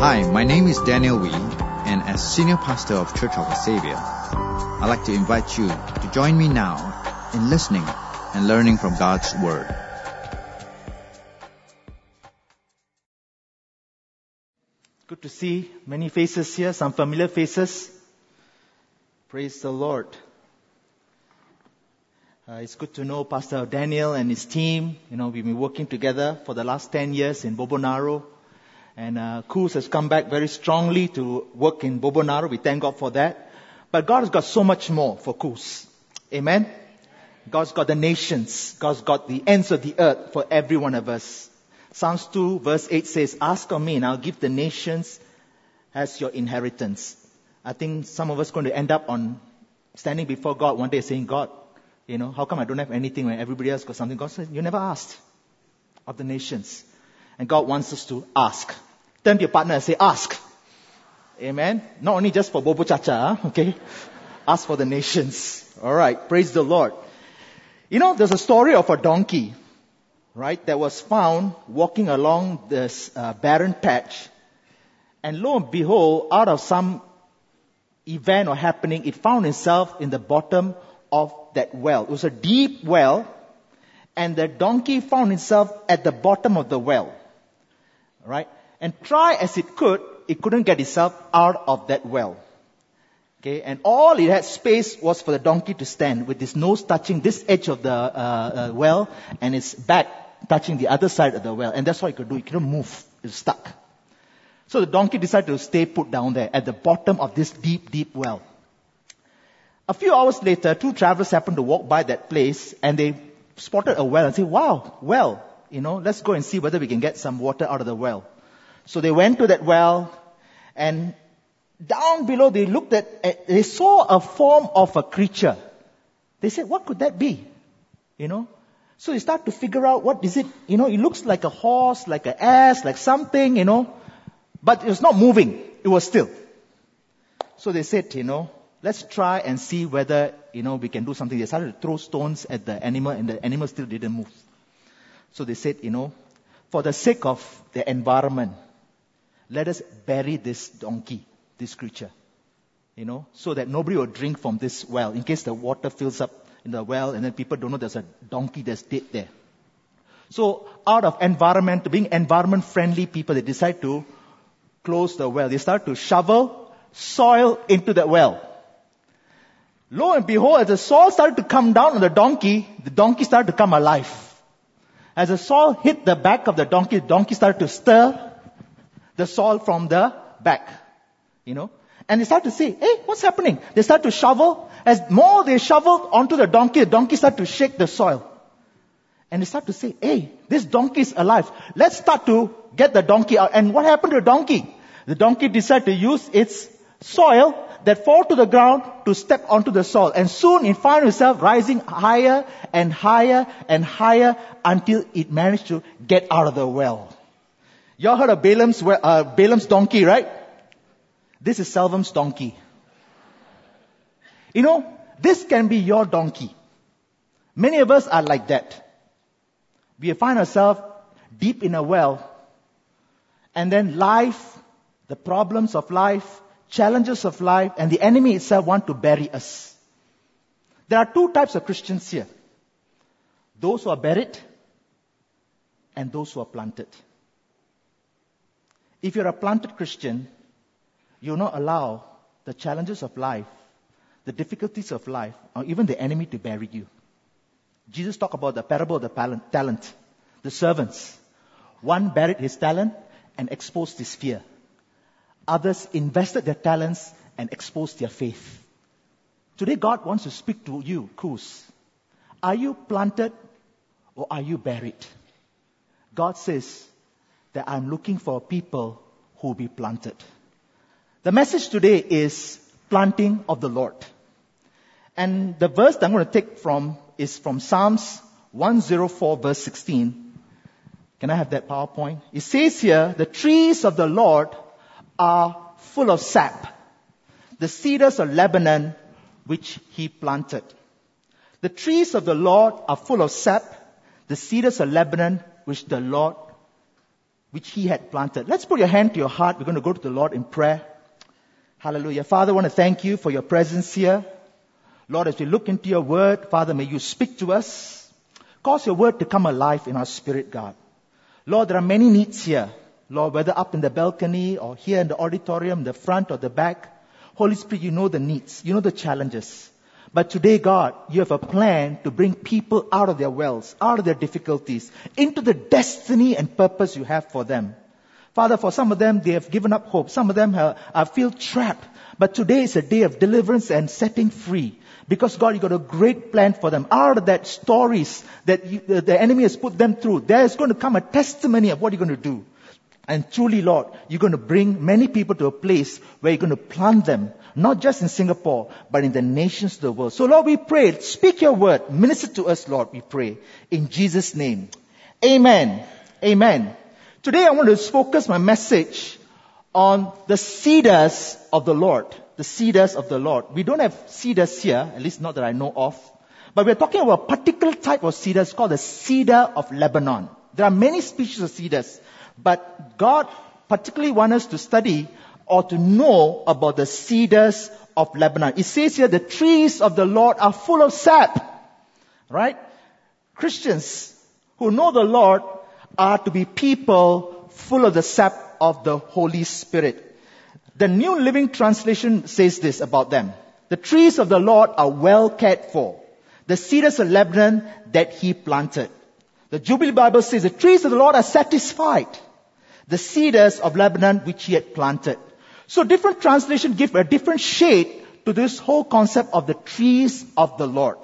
Hi, my name is Daniel Wee, and as Senior Pastor of Church of the Savior, I'd like to invite you to join me now in listening and learning from God's Word. Good to see many faces here, some familiar faces. Praise the Lord. It's good to know Pastor Daniel and his team. We've been working together for the last 10 years in Bobonaro. And Kuz has come back very strongly to work in Bobonaro. We thank God for that. But God has got so much more for Kuz. Amen? God's got the nations. God's got the ends of the earth for every one of us. Psalms 2 verse 8 says, "Ask of me and I'll give the nations as your inheritance." I think some of us are going to end up on standing before God one day saying, "God, how come I don't have anything when everybody else got something?" God said, "You never asked of the nations." And God wants us to ask. Turn to your partner and say, "Ask." Amen. Not only just for Bobo Chacha, okay? Ask for the nations. All right. Praise the Lord. There's a story of a donkey, right, that was found walking along this barren patch. And lo and behold, out of some event or happening, it found itself in the bottom of that well. It was a deep well, and the donkey found itself at the bottom of the well. Right? And try as it couldn't get itself out of that well. Okay? And all it had space was for the donkey to stand with its nose touching this edge of the well and its back touching the other side of the well. And that's all it could do. It couldn't move. It was stuck. So the donkey decided to stay put down there at the bottom of this deep, deep well. A few hours later, two travelers happened to walk by that place and they spotted a well and said, "Wow, well. Let's go and see whether we can get some water out of the well." So they went to that well, and down below they saw a form of a creature. They said, "What could that be?" So they start to figure out, what is it? It looks like a horse, like an ass, like something, but it was not moving. It was still. So they said, let's try and see whether, we can do something. They started to throw stones at the animal, and the animal still didn't move. So they said, for the sake of the environment, let us bury this donkey, this creature, so that nobody will drink from this well, in case the water fills up in the well and then people don't know there's a donkey that's dead there. So out of being environment friendly people, they decide to close the well. They start to shovel soil into the well. Lo and behold, as the soil started to come down on the donkey started to come alive. As the soil hit the back of the donkey started to stir the soil from the back, And they start to say, "Hey, what's happening?" They start to shovel. As more they shoveled onto the donkey started to shake the soil. And they start to say, "Hey, this donkey is alive. Let's start to get the donkey out." And what happened to the donkey? The donkey decided to use its soil that fall to the ground to step onto the soil. And soon it found itself rising higher and higher and higher until it managed to get out of the well. Y'all heard of Balaam's donkey, right? This is Selvam's donkey. This can be your donkey. Many of us are like that. We find ourselves deep in a well, and then life, the problems of life, challenges of life, and the enemy itself want to bury us. There are two types of Christians here. Those who are buried and those who are planted. If you're a planted Christian, you'll not allow the challenges of life, the difficulties of life, or even the enemy to bury you. Jesus talked about the parable of the talent, the servants. One buried his talent and exposed his fear. Others invested their talents and exposed their faith. Today God wants to speak to you, Kuz. Are you planted or are you buried? God says that I'm looking for people who will be planted. The message today is planting of the Lord. And the verse that I'm going to take is from Psalms 104 verse 16. Can I have that PowerPoint? It says here, "The trees of the Lord are full of sap, the cedars of Lebanon which he planted." The trees of the Lord are full of sap, the cedars of Lebanon which the Lord which he had planted. Let's put your hand to your heart. We're going to go to the Lord in prayer. Hallelujah. Father, I want to thank you for your presence here. Lord, as we look into your word, Father, may you speak to us. Cause your word to come alive in our spirit, God. Lord, there are many needs here. Lord, whether up in the balcony or here in the auditorium, the front or the back. Holy Spirit, you know the needs. You know the challenges. But today, God, you have a plan to bring people out of their wells, out of their difficulties, into the destiny and purpose you have for them. Father, for some of them, they have given up hope. Some of them feel trapped. But today is a day of deliverance and setting free. Because God, you got a great plan for them. Out of that stories that the enemy has put them through, there is going to come a testimony of what you're going to do. And truly, Lord, you're going to bring many people to a place where you're going to plant them, not just in Singapore, but in the nations of the world. So, Lord, we pray, speak your word, minister to us, Lord, we pray. In Jesus' name. Amen. Amen. Today I want to focus my message on the cedars of the Lord. The cedars of the Lord. We don't have cedars here, at least not that I know of. But we're talking about a particular type of cedars called the cedar of Lebanon. There are many species of cedars. But God particularly wants us to study or to know about the cedars of Lebanon. It says here, the trees of the Lord are full of sap. Right? Christians who know the Lord are to be people full of the sap of the Holy Spirit. The New Living Translation says this about them. The trees of the Lord are well cared for. The cedars of Lebanon that he planted. The Jubilee Bible says the trees of the Lord are satisfied. The cedars of Lebanon which he had planted. So different translations give a different shade to this whole concept of the trees of the Lord.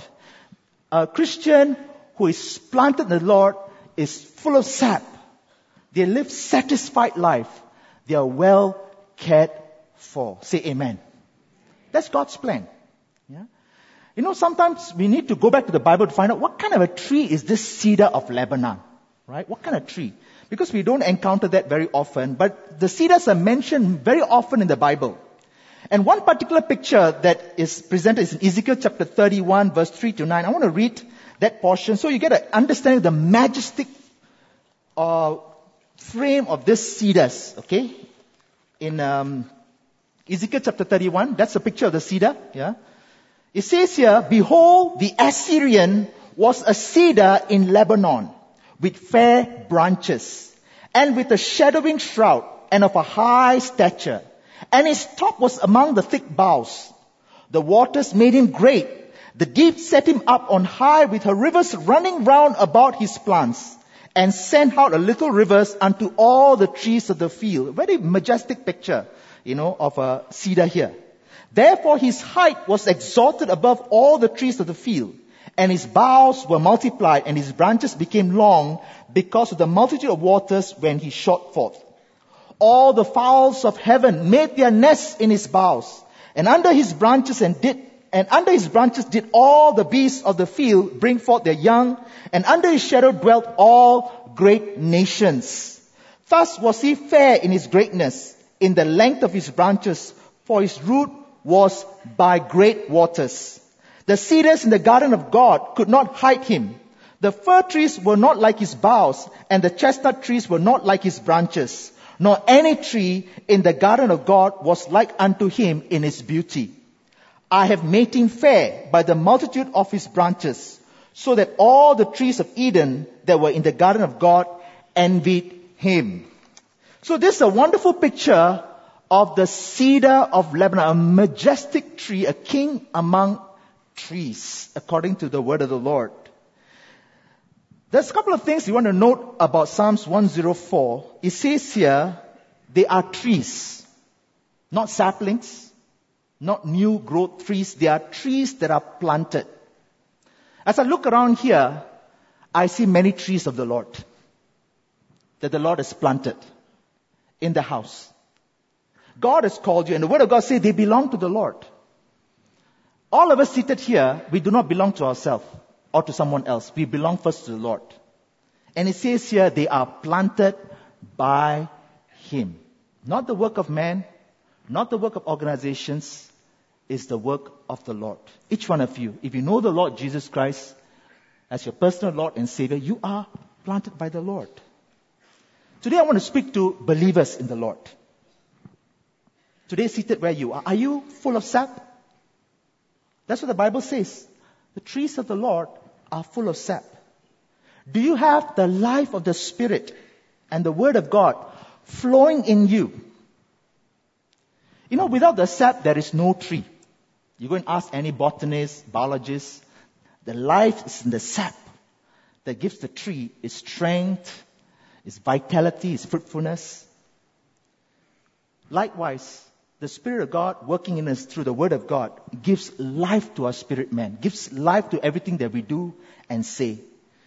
A Christian who is planted in the Lord is full of sap. They live satisfied life. They are well cared for. Say amen. That's God's plan. Yeah. You know, sometimes we need to go back to the Bible to find out what kind of a tree is this cedar of Lebanon. Right? What kind of tree? Because we don't encounter that very often. But the cedars are mentioned very often in the Bible. And one particular picture that is presented is in Ezekiel chapter 31, verse 3 to 9. I want to read that portion so you get an understanding of the majestic frame of this cedars. Okay? In Ezekiel chapter 31, that's a picture of the cedar. Yeah. It says here, behold, the Assyrian was a cedar in Lebanon, with fair branches, and with a shadowing shroud, and of a high stature. And his top was among the thick boughs. The waters made him great. The deep set him up on high, with her rivers running round about his plants, and sent out a little rivers unto all the trees of the field. Very majestic picture, of a cedar here. Therefore his height was exalted above all the trees of the field, and his boughs were multiplied, and his branches became long, because of the multitude of waters when he shot forth. All the fowls of heaven made their nests in his boughs, and under his branches did all the beasts of the field bring forth their young, and under his shadow dwelt all great nations. Thus was he fair in his greatness, in the length of his branches, for his root was by great waters. The cedars in the garden of God could not hide him. The fir trees were not like his boughs, and the chestnut trees were not like his branches, nor any tree in the garden of God was like unto him in his beauty. I have made him fair by the multitude of his branches, so that all the trees of Eden that were in the garden of God envied him. So this is a wonderful picture of the cedar of Lebanon, a majestic tree, a king among trees, according to the word of the Lord. There's a couple of things you want to note about Psalms 104. It says here, they are trees, not saplings, not new growth trees. They are trees that are planted. As I look around here, I see many trees of the Lord that the Lord has planted in the house. God has called you, and the word of God says they belong to the Lord. All of us seated here, we do not belong to ourselves or to someone else. We belong first to the Lord. And it says here, they are planted by him. Not the work of man, not the work of organizations, it's the work of the Lord. Each one of you, if you know the Lord Jesus Christ as your personal Lord and Savior, you are planted by the Lord. Today I want to speak to believers in the Lord. Today seated where you are you full of sap? That's what the Bible says. The trees of the Lord are full of sap. Do you have the life of the Spirit and the Word of God flowing in you? Without the sap, there is no tree. You go and ask any botanist, biologist, the life is in the sap that gives the tree its strength, its vitality, its fruitfulness. Likewise, the Spirit of God working in us through the Word of God gives life to our spirit man, gives life to everything that we do and say.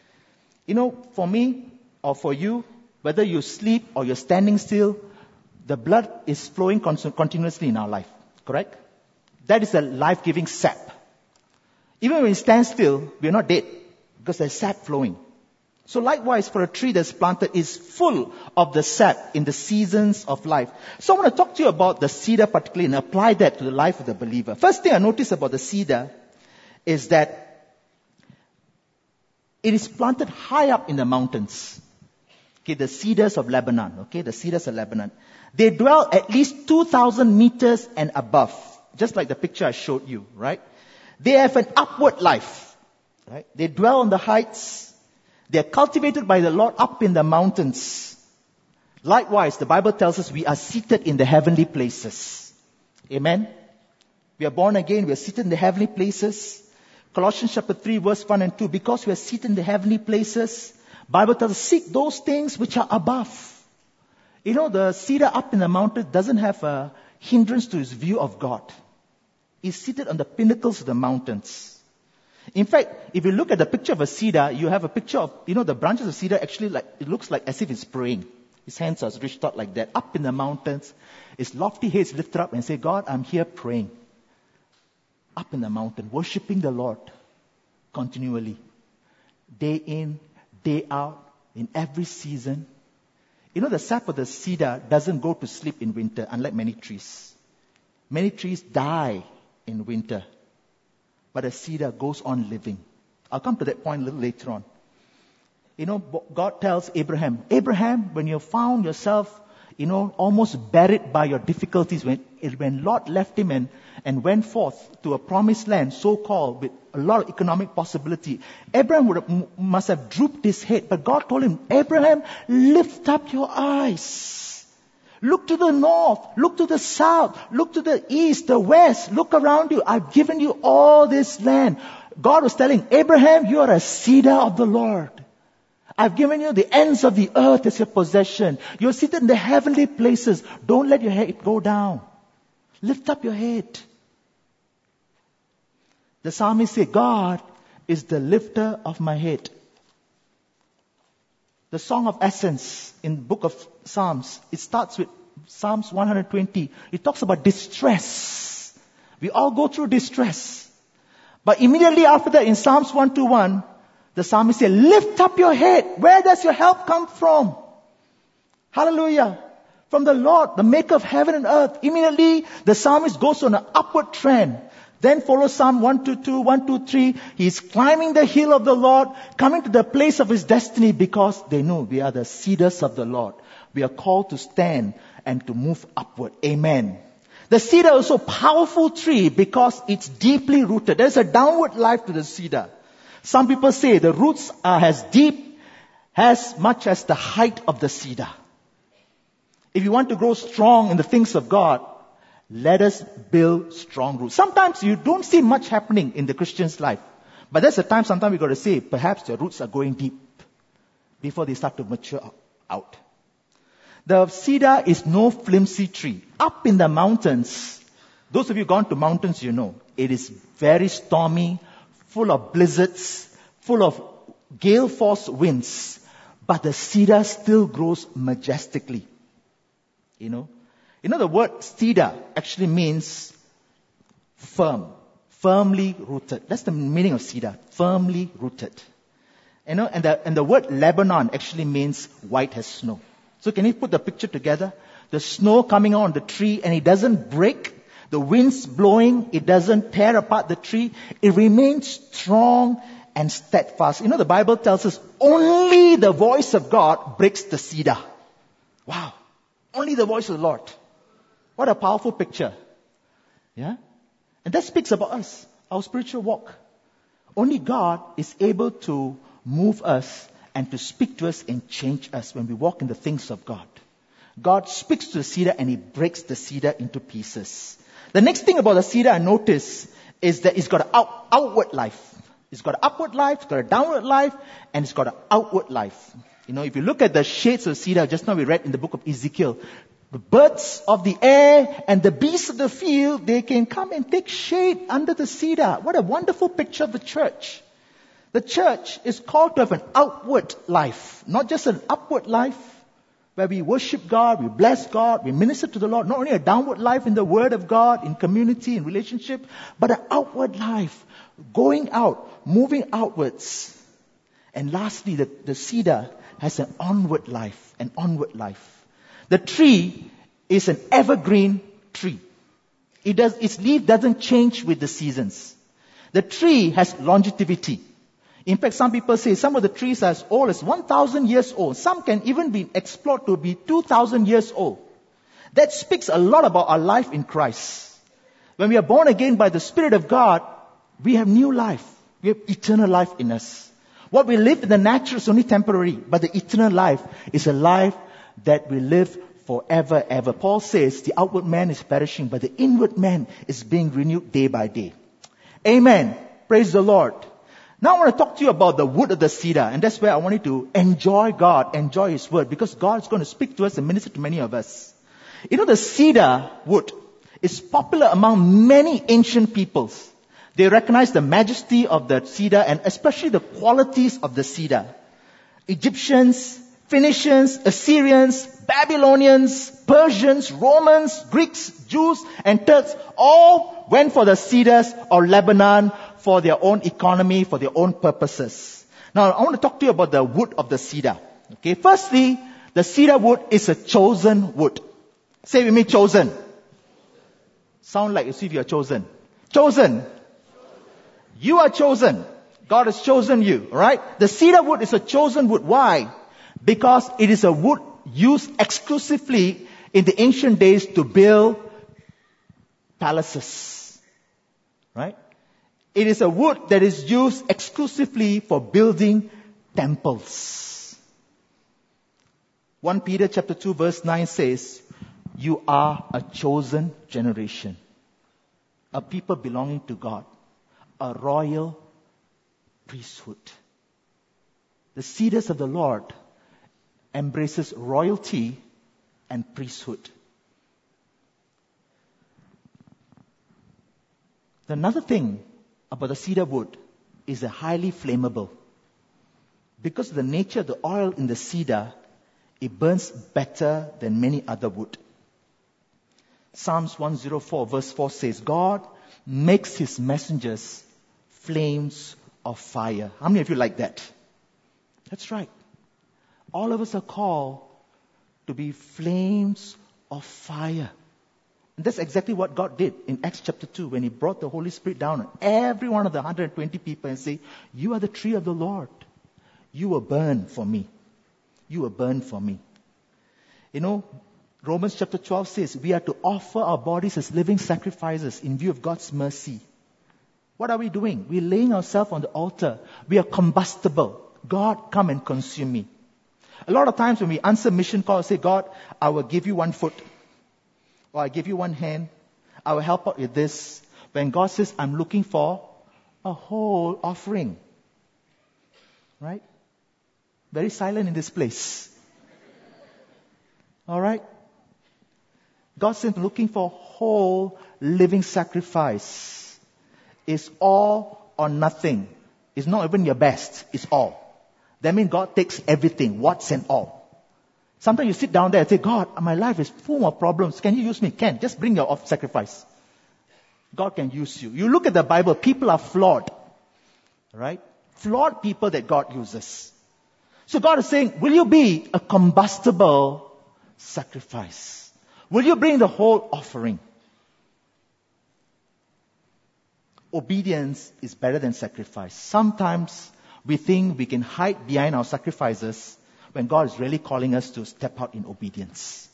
For me or for you, whether you sleep or you're standing still, the blood is flowing continuously in our life. Correct? That is a life-giving sap. Even when we stand still, we are not dead because there's sap flowing. So likewise, for a tree that's planted is full of the sap in the seasons of life. So I want to talk to you about the cedar particularly and apply that to the life of the believer. First thing I notice about the cedar is that it is planted high up in the mountains. Okay, the cedars of Lebanon. Okay, the cedars of Lebanon. They dwell at least 2,000 meters and above. Just like the picture I showed you, right? They have an upward life. Right? They dwell on the heights. They are cultivated by the Lord up in the mountains. Likewise, the Bible tells us we are seated in the heavenly places. Amen? We are born again. We are seated in the heavenly places. Colossians chapter 3 verse 1 and 2. Because we are seated in the heavenly places, Bible tells us seek those things which are above. The cedar up in the mountain doesn't have a hindrance to his view of God. He's seated on the pinnacles of the mountains. In fact, if you look at the picture of a cedar, you have a picture of, the branches of cedar actually it looks like as if it's praying. His hands are reached out like that. Up in the mountains, his lofty heads lifted up and say, God, I'm here praying. Up in the mountain, worshiping the Lord continually. Day in, day out, in every season. The sap of the cedar doesn't go to sleep in winter, unlike many trees. Many trees die in winter. But a cedar goes on living. I'll come to that point a little later on. God tells Abraham, when you found yourself, almost buried by your difficulties, when Lot left him and went forth to a promised land, so-called, with a lot of economic possibility, Abraham must have drooped his head. But God told him, Abraham, lift up your eyes. Look to the north, look to the south, look to the east, the west, look around you. I've given you all this land. God was telling Abraham, you are a cedar of the Lord. I've given you the ends of the earth as your possession. You're seated in the heavenly places. Don't let your head go down. Lift up your head. The psalmist said, God is the lifter of my head. The Song of Ascents in the book of Psalms, it starts with Psalms 120. It talks about distress. We all go through distress. But immediately after that, in Psalms 121, the psalmist said, lift up your head. Where does your help come from? Hallelujah. From the Lord, the maker of heaven and earth. Immediately, the psalmist goes on an upward trend. Then follows Psalm 122, 123. He's climbing the hill of the Lord, coming to the place of his destiny because they know we are the cedars of the Lord. We are called to stand and to move upward. Amen. The cedar is a powerful tree because it's deeply rooted. There's a downward life to the cedar. Some people say the roots are as deep as much as the height of the cedar. If you want to grow strong in the things of God, let us build strong roots. Sometimes you don't see much happening in the Christian's life. But that's the time sometimes we've got to say, perhaps your roots are going deep before they start to mature out. The cedar is no flimsy tree. Up in the mountains, those of you gone to mountains, you know, it is very stormy, full of blizzards, full of gale force winds. But the cedar still grows majestically. You know the word cedar actually means firm, firmly rooted. That's the meaning of cedar, firmly rooted. And the word Lebanon actually means white as snow. So can you put the picture together? The snow coming on the tree and it doesn't break. The wind's blowing, it doesn't tear apart the tree. It remains strong and steadfast. The Bible tells us only the voice of God breaks the cedar. Wow. Only the voice of the Lord. What a powerful picture. Yeah? And that speaks about us, our spiritual walk. Only God is able to move us and to speak to us and change us when we walk in the things of God. God speaks to the cedar and He breaks the cedar into pieces. The next thing about the cedar I notice is that it's got an outward life. It's got an upward life, it's got a downward life, and it's got an outward life. You know, if you look at the shades of cedar, just now we read in the book of Ezekiel, the birds of the air and the beasts of the field, they can come and take shade under the cedar. What a wonderful picture of the church. The church is called to have an outward life, not just an upward life, where we worship God, we bless God, we minister to the Lord. Not only a downward life in the Word of God, in community, in relationship, but an outward life, going out, moving outwards. And lastly, the cedar has an onward life, an onward life. The tree is an evergreen tree. Its leaf doesn't change with the seasons. The tree has longevity. In fact, some people say some of the trees are as old as 1,000 years old. Some can even be explored to be 2,000 years old. That speaks a lot about our life in Christ. When we are born again by the Spirit of God, we have new life. We have eternal life in us. What we live in the natural is only temporary, but the eternal life is a life that we live forever, ever. Paul says the outward man is perishing, but the inward man is being renewed day by day. Amen. Praise the Lord. Now I want to talk to you about the wood of the cedar, and that's where I want you to enjoy God, enjoy His Word, because God is going to speak to us and minister to many of us. You know, the cedar wood is popular among many ancient peoples. They recognize the majesty of the cedar and especially the qualities of the cedar. Egyptians, Phoenicians, Assyrians, Babylonians, Persians, Romans, Greeks, Jews, and Turks all went for the cedars of Lebanon for their own economy, for their own purposes. Now, I want to talk to you about the wood of the cedar. Okay, firstly, the cedar wood is a chosen wood. Say with me, chosen. Sound like as if you are chosen. Chosen. You are chosen. God has chosen you, alright? The cedar wood is a chosen wood. Why? Because it is a wood used exclusively in the ancient days to build palaces. Right? It is a wood that is used exclusively for building temples. 1 Peter chapter 2 verse 9 says, you are a chosen generation, a people belonging to God, a royal priesthood. The cedars of the Lord embraces royalty and priesthood. Another thing about the cedar wood is they're highly flammable. Because of the nature of the oil in the cedar, it burns better than many other wood. Psalms 104 verse 4 says, God makes His messengers flames of fire. How many of you like that? That's right. All of us are called to be flames of fire. And that's exactly what God did in Acts chapter 2 when He brought the Holy Spirit down on every one of the 120 people and say, you are the tree of the Lord. You will burn for me. You will burn for me. You know, Romans chapter 12 says we are to offer our bodies as living sacrifices in view of God's mercy. What are we doing? We're laying ourselves on the altar. We are combustible. God, come and consume me. A lot of times when we answer mission calls, say, God, I will give you 1 foot. Or I give you 1 hand. I will help out with this. When God says, I'm looking for a whole offering. Right? Very silent in this place. Alright? God says, looking for whole living sacrifice. It's all or nothing. It's not even your best. It's all. That means God takes everything, what's and all. Sometimes you sit down there and say, God, my life is full of problems. Can you use me? Can. Just bring your sacrifice. God can use you. You look at the Bible, people are flawed. Right? Flawed people that God uses. So God is saying, will you be a combustible sacrifice? Will you bring the whole offering? Obedience is better than sacrifice. Sometimes we think we can hide behind our sacrifices when God is really calling us to step out in obedience.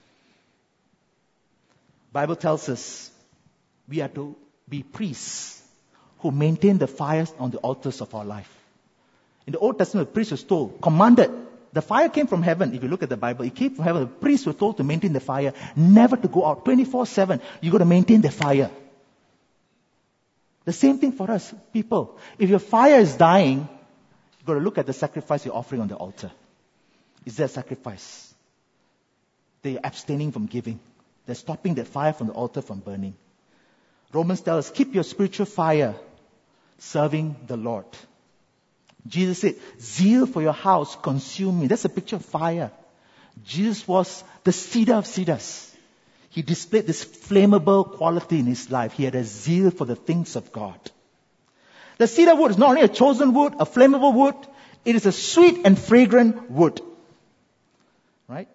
Bible tells us we are to be priests who maintain the fires on the altars of our life. In the Old Testament, the priest was told, commanded. The fire came from heaven. If you look at the Bible, it came from heaven. The priests were told to maintain the fire, never to go out. 24/7, you've got to maintain the fire. The same thing for us, people. If your fire is dying, you've got to look at the sacrifice you're offering on the altar. Is there a sacrifice? They're abstaining from giving. They're stopping that fire from the altar from burning. Romans tells us, keep your spiritual fire serving the Lord. Jesus said, zeal for your house consume me. That's a picture of fire. Jesus was the cedar of cedars. He displayed this flammable quality in his life. He had a zeal for the things of God. The cedar wood is not only a chosen wood, a flammable wood, it is a sweet and fragrant wood. Right?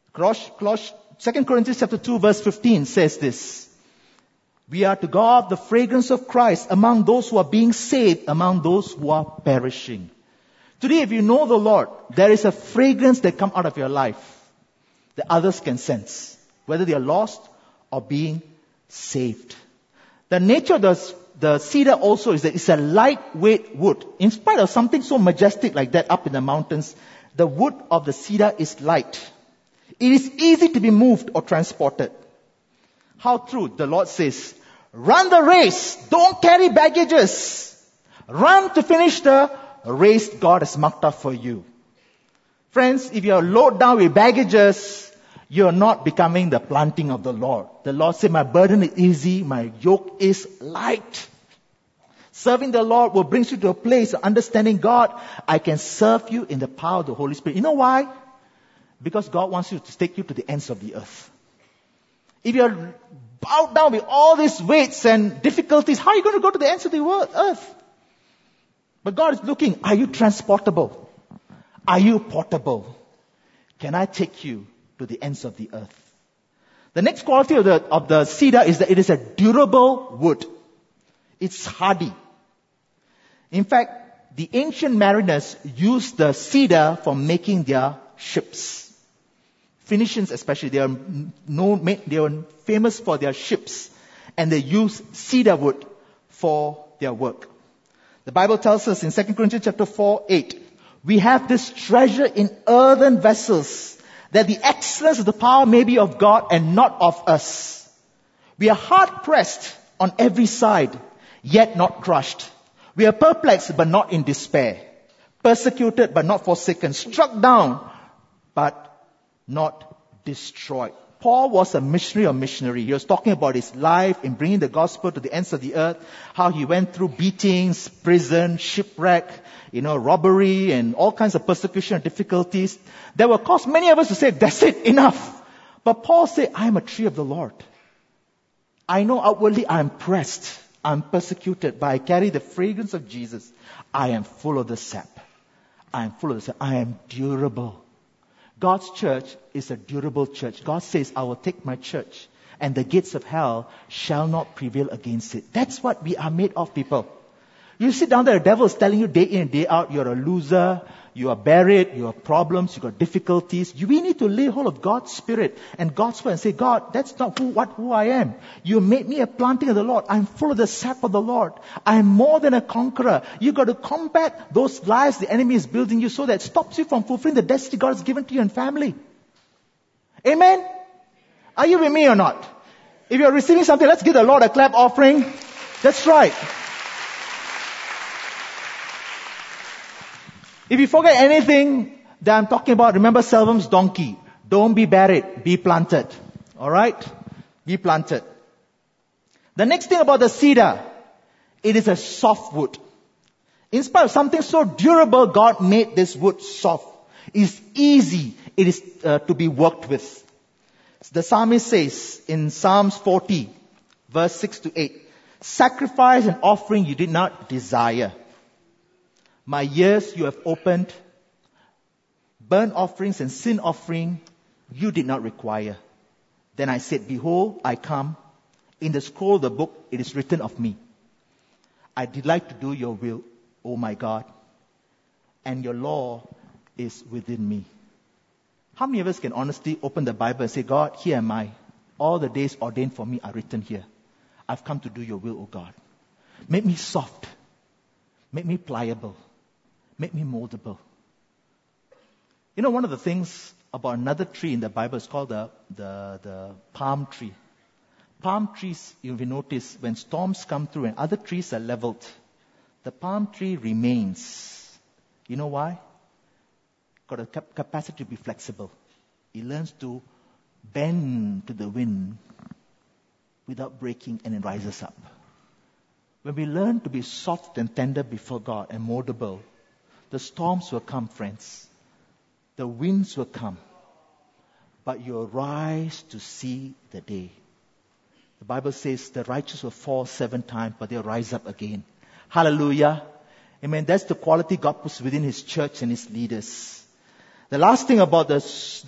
2 Corinthians chapter 2 verse 15 says this. We are to go out the fragrance of Christ among those who are being saved, among those who are perishing. Today, if you know the Lord, there is a fragrance that comes out of your life that others can sense, whether they are lost or being saved. The nature of the cedar also is that it's a lightweight wood. In spite of something so majestic like that up in the mountains, the wood of the cedar is light. It is easy to be moved or transported. How true, the Lord says, run the race, don't carry baggages. Run to finish the race God has marked out for you. Friends, if you're loaded down with baggages, you're not becoming the planting of the Lord. The Lord said, my burden is easy, my yoke is light. Serving the Lord will bring you to a place of understanding God. I can serve you in the power of the Holy Spirit. You know why? Because God wants you to take you to the ends of the earth. If you're bowed down with all these weights and difficulties, how are you going to go to the ends of the earth? But God is looking, are you transportable? Are you portable? Can I take you to the ends of the earth? The next quality of the cedar is that it is a durable wood. It's hardy. In fact, the ancient mariners used the cedar for making their ships. Phoenicians especially, they are famous for their ships, and they use cedar wood for their work. The Bible tells us in 2 Corinthians chapter 4:8, we have this treasure in earthen vessels, that the excellence of the power may be of God and not of us. We are hard pressed on every side, yet not crushed. We are perplexed, but not in despair. Persecuted, but not forsaken. Struck down, but not destroyed. Paul was a missionary. He was talking about his life in bringing the gospel to the ends of the earth, how he went through beatings, prison, shipwreck, robbery, and all kinds of persecution and difficulties that will cause many of us to say, that's it, enough. But Paul said, I am a tree of the Lord. I know outwardly I am pressed, I am persecuted, but I carry the fragrance of Jesus. I am full of the sap. I am durable. God's church is a durable church. God says, I will take my church, and the gates of hell shall not prevail against it. That's what we are made of, people. You sit down there, the devil is telling you day in and day out, you're a loser, you are buried, you have problems, you got difficulties. We need to lay hold of God's Spirit and God's word and say, God, that's not who I am. You made me a planting of the Lord. I'm full of the sap of the Lord. I'm more than a conqueror. You got to combat those lies the enemy is building you so that it stops you from fulfilling the destiny God has given to you and family. Amen? Are you with me or not? If you're receiving something, let's give the Lord a clap offering. That's right. If you forget anything that I'm talking about, remember Selvam's donkey. Don't be buried, be planted. Alright? Be planted. The next thing about the cedar, it is a soft wood. In spite of something so durable, God made this wood soft. It's easy. It is to be worked with. The psalmist says in Psalms 40, verse 6 to 8, sacrifice and offering you did not desire. My ears you have opened. Burnt offerings and sin offering you did not require. Then I said, behold, I come. In the scroll of the book it is written of me. I delight to do your will, O my God, and your law is within me. How many of us can honestly open the Bible and say, God, here am I. All the days ordained for me are written here. I've come to do your will, O God. Make me soft. Make me pliable. Make me moldable. You know, one of the things about another tree in the Bible is called the palm tree. Palm trees, you will notice, when storms come through and other trees are leveled, the palm tree remains. You know why? Got a capacity to be flexible. It learns to bend to the wind without breaking, and it rises up. When we learn to be soft and tender before God and moldable, the storms will come, friends. The winds will come. But you'll rise to see the day. The Bible says the righteous will fall 7 times, but they'll rise up again. Hallelujah. Amen. That's the quality God puts within His church and His leaders. The last thing about the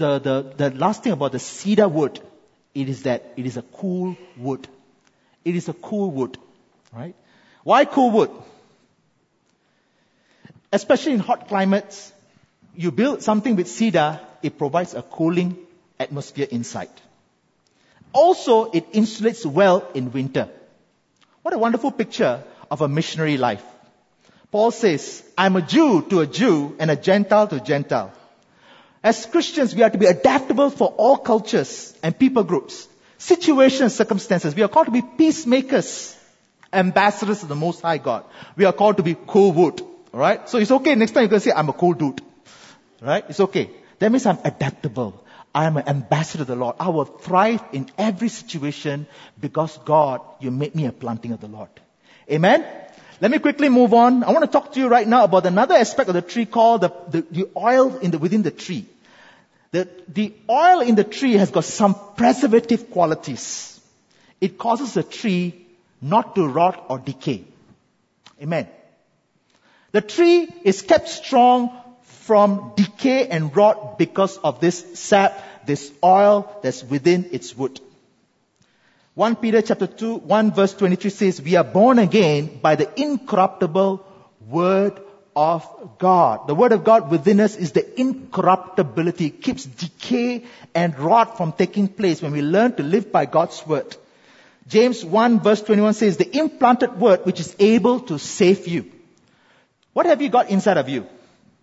cedar wood, it is that it is a cool wood. It is a cool wood, right? Why cool wood? Especially in hot climates, you build something with cedar, it provides a cooling atmosphere inside. Also, it insulates well in winter. What a wonderful picture of a missionary life. Paul says, I'm a Jew to a Jew and a Gentile to a Gentile. As Christians, we are to be adaptable for all cultures and people groups, situations, circumstances. We are called to be peacemakers, ambassadors of the Most High God. We are called to be cool wood. Alright? So it's okay. Next time you can say, I'm a cool dude. Right? It's okay. That means I'm adaptable. I am an ambassador of the Lord. I will thrive in every situation because God, you made me a planting of the Lord. Amen? Let me quickly move on. I want to talk to you right now about another aspect of the tree called the oil within the tree. The oil in the tree has got some preservative qualities. It causes the tree not to rot or decay. Amen. The tree is kept strong from decay and rot because of this sap, this oil that's within its wood. 1 Peter chapter 2, 1 verse 23 says, we are born again by the incorruptible word of God. The word of God within us is the incorruptibility. It keeps decay and rot from taking place when we learn to live by God's word. James 1 verse 21 says, the implanted word which is able to save you. What have you got inside of you?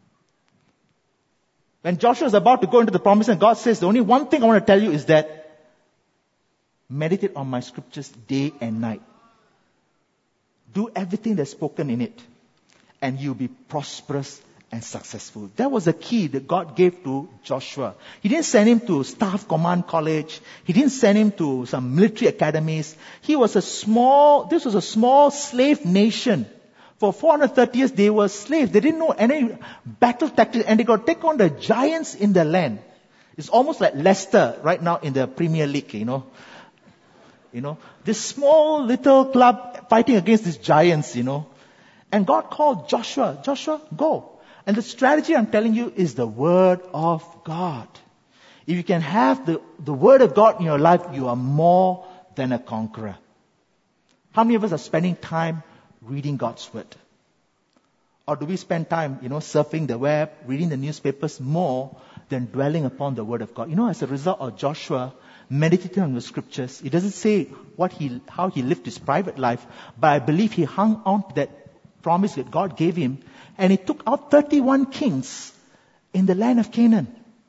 When Joshua is about to go into the promised land, God says, the only one thing I want to tell you is that meditate on my scriptures day and night. Do everything that's spoken in it, and you'll be prosperous and successful. That was the key that God gave to Joshua. He didn't send him to Staff Command College. He didn't send him to some military academies. This was a small slave nation. For 430 years, they were slaves. They didn't know any battle tactics, and they got to take on the giants in the land. It's almost like Leicester right now in the Premier League, you know. This small little club fighting against these giants, And God called Joshua, go. And the strategy I'm telling you is the Word of God. If you can have the Word of God in your life, you are more than a conqueror. How many of us are spending time reading God's Word? Or do we spend time, surfing the web, reading the newspapers more than dwelling upon the Word of God? As a result of Joshua meditating on the scriptures, it doesn't say how he lived his private life, but I believe he hung on to that promise that God gave him, and he took out 31 kings in the land of Canaan.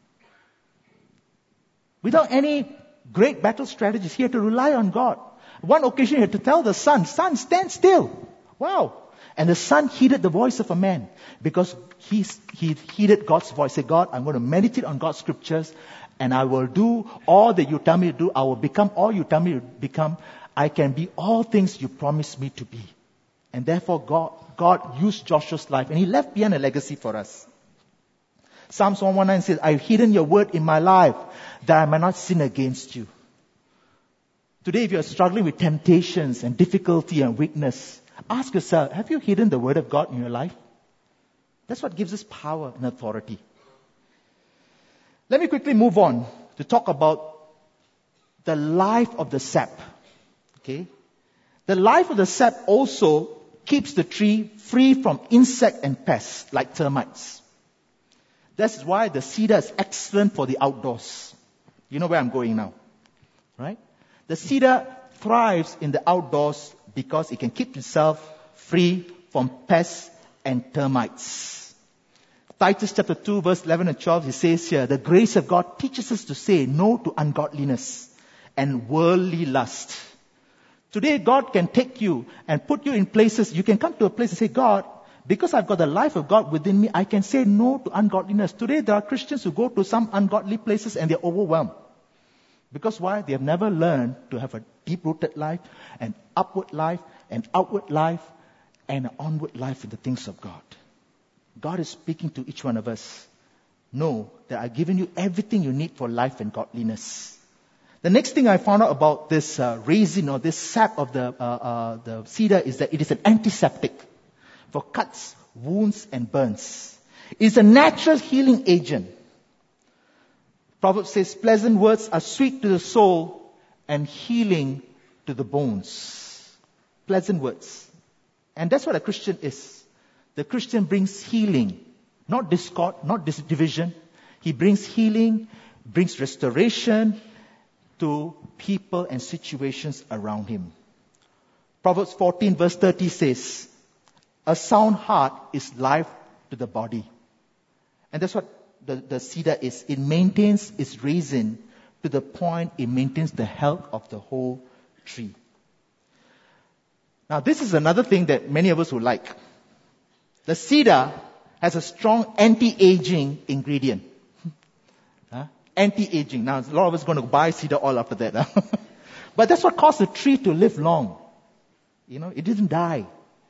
Without any great battle strategies, he had to rely on God. One occasion he had to tell the son, stand still. Wow. And the son heeded the voice of a man because he heeded God's voice. Say, God, I'm going to meditate on God's scriptures and I will do all that you tell me to do. I will become all you tell me to become. I can be all things you promised me to be. And therefore God used Joshua's life and he left behind a legacy for us. Psalms 119 says, I've hidden your word in my life that I might not sin against you. Today, if you're struggling with temptations and difficulty and weakness, ask yourself, have you hidden the word of God in your life? That's what gives us power and authority. Let me quickly move on to talk about the life of the sap. Okay? The life of the sap also keeps the tree free from insect and pests like termites. That's why the cedar is excellent for the outdoors. You know where I'm going now, right? The cedar thrives in the outdoors because it can keep itself free from pests and termites. Titus chapter 2 verse 11 and 12, he says here, the grace of God teaches us to say no to ungodliness and worldly lust. Today God can take you and put you in places, you can come to a place and say, God, because I've got the life of God within me, I can say no to ungodliness. Today there are Christians who go to some ungodly places and they're overwhelmed. Because why? They have never learned to have a deep-rooted life, an upward life, an outward life, and an onward life in the things of God. God is speaking to each one of us. Know that I've given you everything you need for life and godliness. The next thing I found out about this resin or this sap of the cedar is that it is an antiseptic for cuts, wounds, and burns. It's a natural healing agent. Proverbs says, pleasant words are sweet to the soul and healing to the bones. Pleasant words. And that's what a Christian is. The Christian brings healing, not discord, not division. He brings healing, brings restoration to people and situations around him. Proverbs 14 verse 30 says, a sound heart is life to the body. And that's what the cedar is. It maintains its resin to the point it maintains the health of the whole tree. Now this is another thing that many of us would like. The cedar has a strong anti-aging ingredient. Anti-aging. Now, a lot of us are going to buy cedar oil after that. But that's what caused the tree to live long. It didn't die.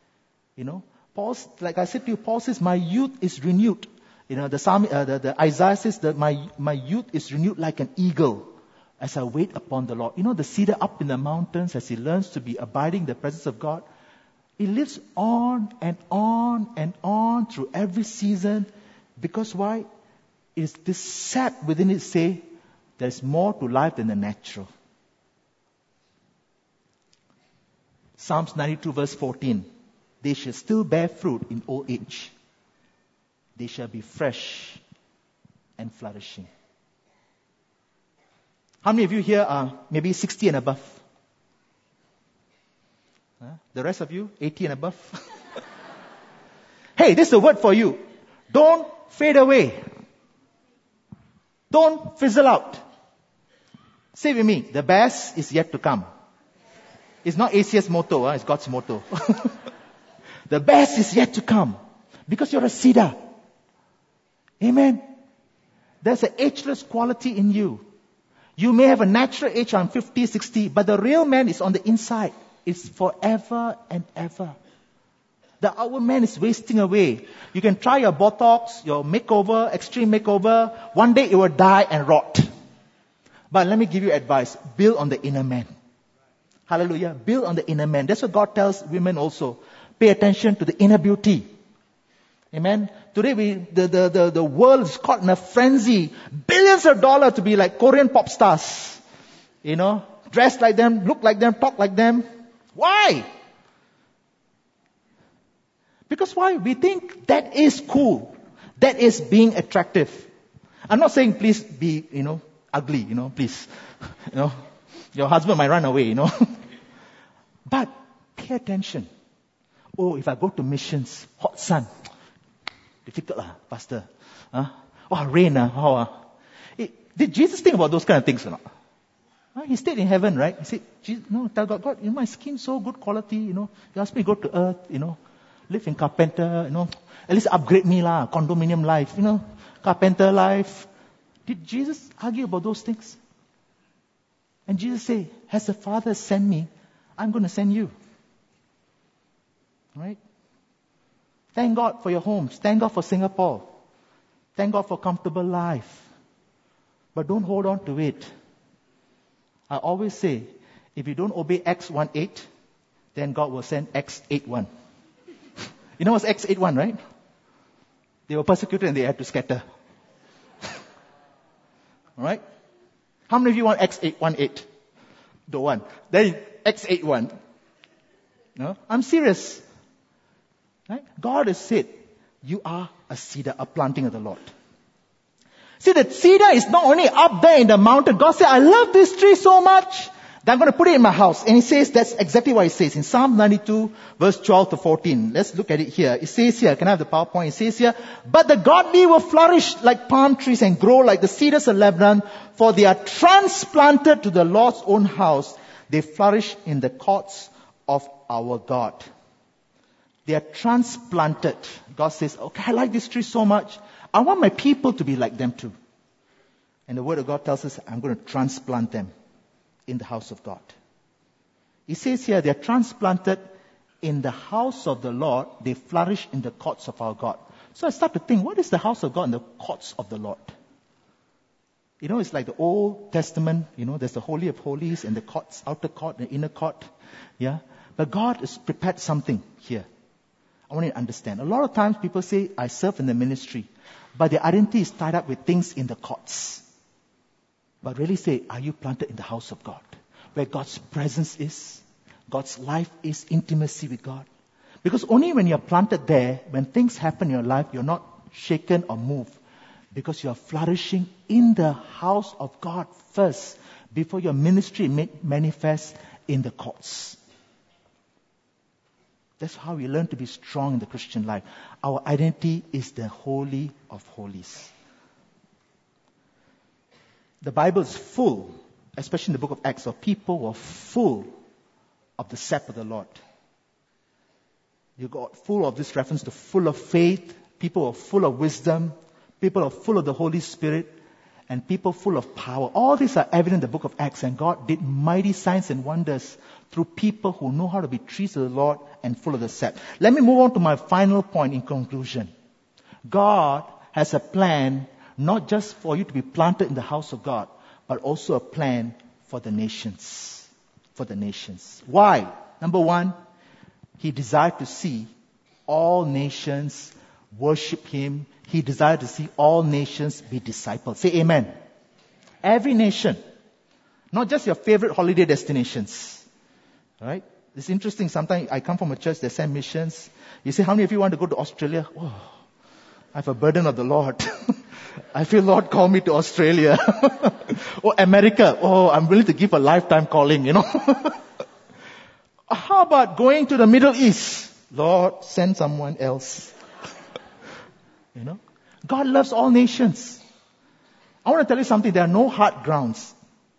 Like I said to you, Paul says, my youth is renewed. The Isaiah says that my youth is renewed like an eagle as I wait upon the Lord. The cedar up in the mountains, as he learns to be abiding in the presence of God, it lives on and on and on through every season. Because why? It's this sap within it say, there's more to life than the natural. Psalms 92 verse 14. They shall still bear fruit in old age. They shall be fresh and flourishing. How many of you here are maybe 60 and above? The rest of you, 80 and above? Hey, this is a word for you. Don't fade away. Don't fizzle out. Say with me, the best is yet to come. It's not ACS motto, it's God's motto. The best is yet to come. Because you're a cedar. Amen. There's an ageless quality in you. You may have a natural age, I'm 50, 60, but the real man is on the inside. It's forever and ever. The outward man is wasting away. You can try your Botox, your makeover, extreme makeover. One day it will die and rot. But let me give you advice. Build on the inner man. Hallelujah. Build on the inner man. That's what God tells women also. Pay attention to the inner beauty. Amen. Today the world is caught in a frenzy. Billions of dollars to be like Korean pop stars. Dress like them, look like them, talk like them. Why? Because why? We think that is cool. That is being attractive. I'm not saying please be, ugly, please. Your husband might run away, But pay attention. Oh, if I go to missions, hot sun. Difficult, pastor. Rain, did Jesus think about those kind of things or not? He stayed in heaven, right? He said, tell God, my skin's so good quality, You asked me to go to earth, live in carpenter, at least upgrade me condominium life, carpenter life. Did Jesus argue about those things? And Jesus said, as the Father sent me, I'm going to send you. Right? Thank God for your homes. Thank God for Singapore. Thank God for comfortable life. But don't hold on to it. I always say, if you don't obey X18, then God will send X81. You know what's X81, right? They were persecuted and they had to scatter. Alright? How many of you want X818? Don't want. Then X81. No? I'm serious. Right? God has said, you are a cedar, a planting of the Lord. See, the cedar is not only up there in the mountain. God said, I love this tree so much that I'm going to put it in my house. And he says, that's exactly what he says in Psalm 92, verse 12 to 14. Let's look at it here. It says here, can I have the PowerPoint? It says here, but the godly will flourish like palm trees and grow like the cedars of Lebanon, for they are transplanted to the Lord's own house. They flourish in the courts of our God. They are transplanted. God says, okay, I like this tree so much. I want my people to be like them too. And the word of God tells us, I'm going to transplant them in the house of God. He says here, they are transplanted in the house of the Lord. They flourish in the courts of our God. So I start to think, what is the house of God and the courts of the Lord? You know, it's like the Old Testament, you know, there's the Holy of Holies and the courts, outer court, the inner court. Yeah. But God has prepared something here. I want you to understand. A lot of times people say, I serve in the ministry, but their identity is tied up with things in the courts. But really say, are you planted in the house of God? Where God's presence is, God's life is, intimacy with God. Because only when you're planted there, when things happen in your life, you're not shaken or moved. Because you're flourishing in the house of God first, before your ministry manifests in the courts. That's how we learn to be strong in the Christian life. Our identity is the Holy of Holies. The Bible is full, especially in the book of Acts, of people who are full of the sap of the Lord. You got full of this reference to full of faith, people who are full of wisdom, people who are full of the Holy Spirit, and people full of power. All these are evident in the book of Acts, and God did mighty signs and wonders through people who know how to be trees of the Lord and full of the sap. Let me move on to my final point in conclusion. God has a plan not just for you to be planted in the house of God, but also a plan for the nations. For the nations. Why? Number one, He desired to see all nations worship Him. He desired to see all nations be disciples. Say amen. Every nation. Not just your favorite holiday destinations. Right? It's interesting. Sometimes I come from a church that send missions. You say, how many of you want to go to Australia? Oh, I have a burden of the Lord. I feel Lord call me to Australia. Or America. Oh, I'm willing to give a lifetime calling, you know. How about going to the Middle East? Lord, send someone else. You know, God loves all nations. I want to tell you something. There are no hard grounds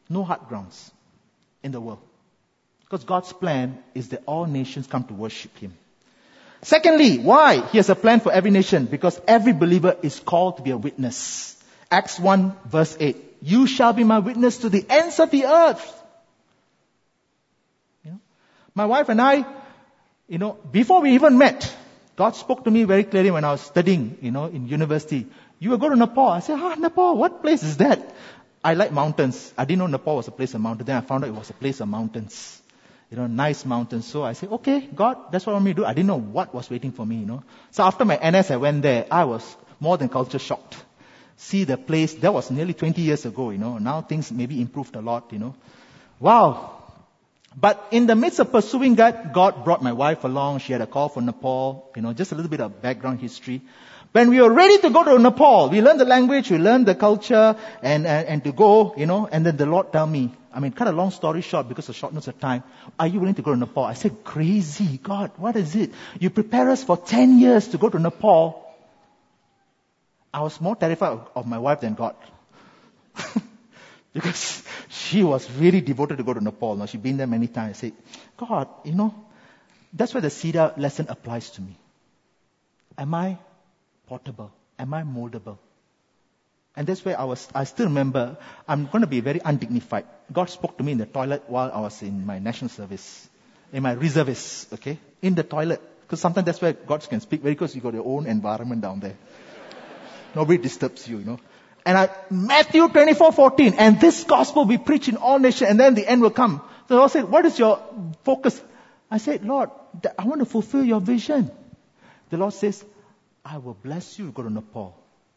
in the world. Because God's plan is that all nations come to worship Him. Secondly, why? He has a plan for every nation. Because every believer is called to be a witness. Acts 1 verse 8. You shall be my witness to the ends of the earth. You know, my wife and I, you know, before we even met, God spoke to me very clearly when I was studying, you know, in university. You will go to Nepal. I said, Nepal, what place is that? I like mountains. I didn't know Nepal was a place of mountains. Then I found out it was a place of mountains. You know, nice mountains. So I said, okay, God, that's what I want me to do. I didn't know what was waiting for me, you know. So after my NS, I went there. I was more than culture shocked. See the place. That was nearly 20 years ago, you know. Now things maybe improved a lot, you know. Wow. But in the midst of pursuing that, God brought my wife along. She had a call for Nepal, you know, just a little bit of background history. When we were ready to go to Nepal, we learned the language, we learned the culture, and to go, you know, and then the Lord tell me, cut a long story short because of shortness of time, are you willing to go to Nepal? I said, crazy, God, what is it? You prepare us for 10 years to go to Nepal. I was more terrified of my wife than God. Because she was really devoted to go to Nepal. Now, she'd been there many times. I said, God, you know, that's where the cedar lesson applies to me. Am I portable? Am I moldable? And that's where I still remember, I'm going to be very undignified. God spoke to me in the toilet while I was in my national service. In my reservists, okay? In the toilet. Because sometimes that's where God can speak very close. You got your own environment down there. Nobody disturbs you, you know. And Matthew 24:14, and this gospel we preach in all nations, and then the end will come. So the Lord said, what is your focus? I said, Lord, I want to fulfill your vision. The Lord says, I will bless you to go to Nepal.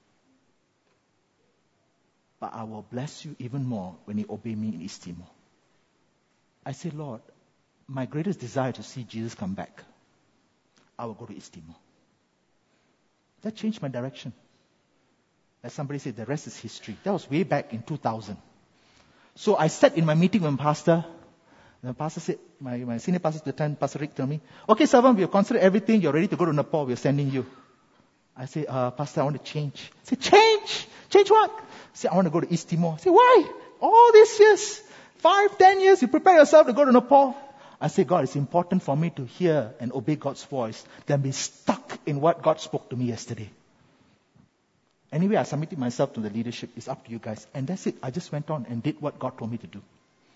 But I will bless you even more when you obey me in East Timor. I said, Lord, my greatest desire to see Jesus come back. I will go to East Timor. That changed my direction. As somebody said, the rest is history. That was way back in 2000. So I sat in my meeting with my pastor. The pastor said, my senior pastor at the time, Pastor Rick, told me, okay, Servant, we have considered everything. You're ready to go to Nepal. We're sending you. I said, Pastor, I want to change. He said, change? Change what? I said, I want to go to East Timor. I said, why? All these years, 5, 10 years, you prepare yourself to go to Nepal. I said, God, it's important for me to hear and obey God's voice than be stuck in what God spoke to me yesterday. Anyway, I submitted myself to the leadership. It's up to you guys. And that's it. I just went on and did what God told me to do.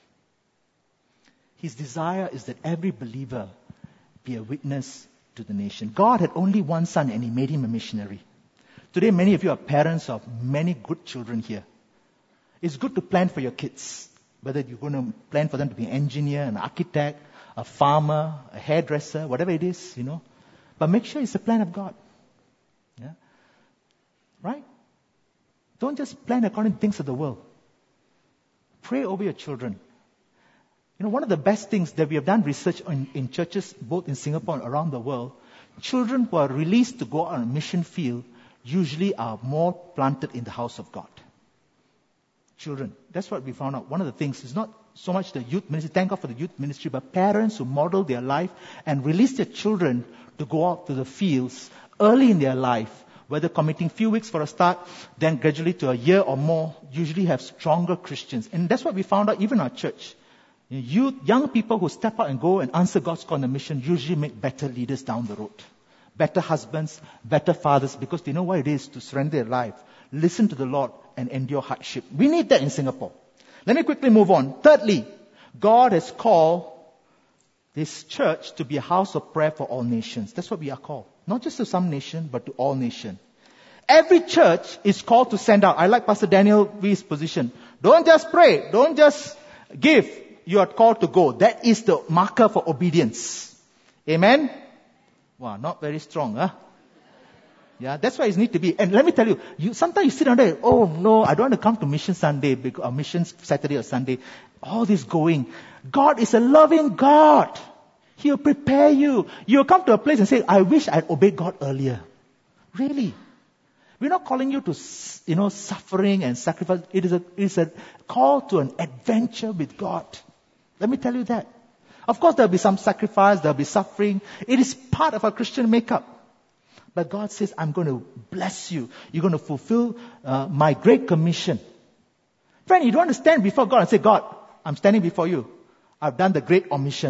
His desire is that every believer be a witness to the nation. God had only one son and He made him a missionary. Today, many of you are parents of many good children here. It's good to plan for your kids. Whether you're going to plan for them to be an engineer, an architect, a farmer, a hairdresser, whatever it is, But make sure it's a plan of God. Yeah? Right? Don't just plan according to things of the world. Pray over your children. One of the best things that we have done research in churches, both in Singapore and around the world, children who are released to go on a mission field usually are more planted in the house of God. Children. That's what we found out. One of the things is not so much the youth ministry, thank God for the youth ministry, but parents who model their life and release their children to go out to the fields early in their life, whether committing few weeks for a start, then gradually to a year or more, usually have stronger Christians. And that's what we found out even in our church. Young people who step out and go and answer God's call on the mission usually make better leaders down the road. Better husbands, better fathers, because they know what it is to surrender their life, listen to the Lord, and endure hardship. We need that in Singapore. Let me quickly move on. Thirdly, God has called this church to be a house of prayer for all nations. That's what we are called. Not just to some nation, but to all nations. Every church is called to send out. I like Pastor Daniel V's position. Don't just pray. Don't just give. You are called to go. That is the marker for obedience. Amen? Wow, not very strong, huh? Yeah, that's why it needs to be. And let me tell you, sometimes you sit down there, oh no, I don't want to come to Mission Sunday, or Mission Saturday or Sunday. All this going. God is a loving God. He'll prepare you. You'll come to a place and say, I wish I'd obeyed God earlier. Really? We're not calling you to, suffering and sacrifice. It is a call to an adventure with God. Let me tell you that. Of course, there'll be some sacrifice, there'll be suffering. It is part of our Christian makeup. But God says, I'm going to bless you. You're going to fulfill my great commission. Friend, you don't want to stand before God and say, God, I'm standing before you. I've done the great omission.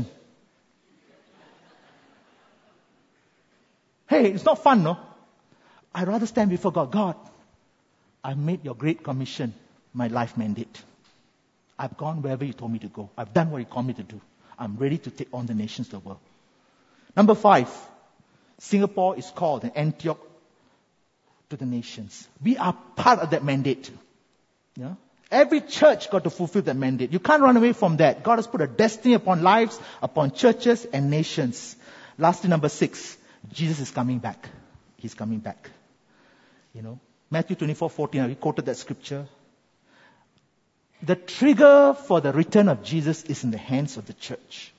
Hey, it's not fun, no? I'd rather stand before God. God, I've made your great commission my life mandate. I've gone wherever you told me to go. I've done what you called me to do. I'm ready to take on the nations of the world. Number 5, Singapore is called an Antioch to the nations. We are part of that mandate. Yeah? Every church got to fulfill that mandate. You can't run away from that. God has put a destiny upon lives, upon churches and nations. Lastly, number 6, Jesus is coming back. He's coming back. Matthew 24:14, we quoted that scripture. The trigger for the return of Jesus is in the hands of the church.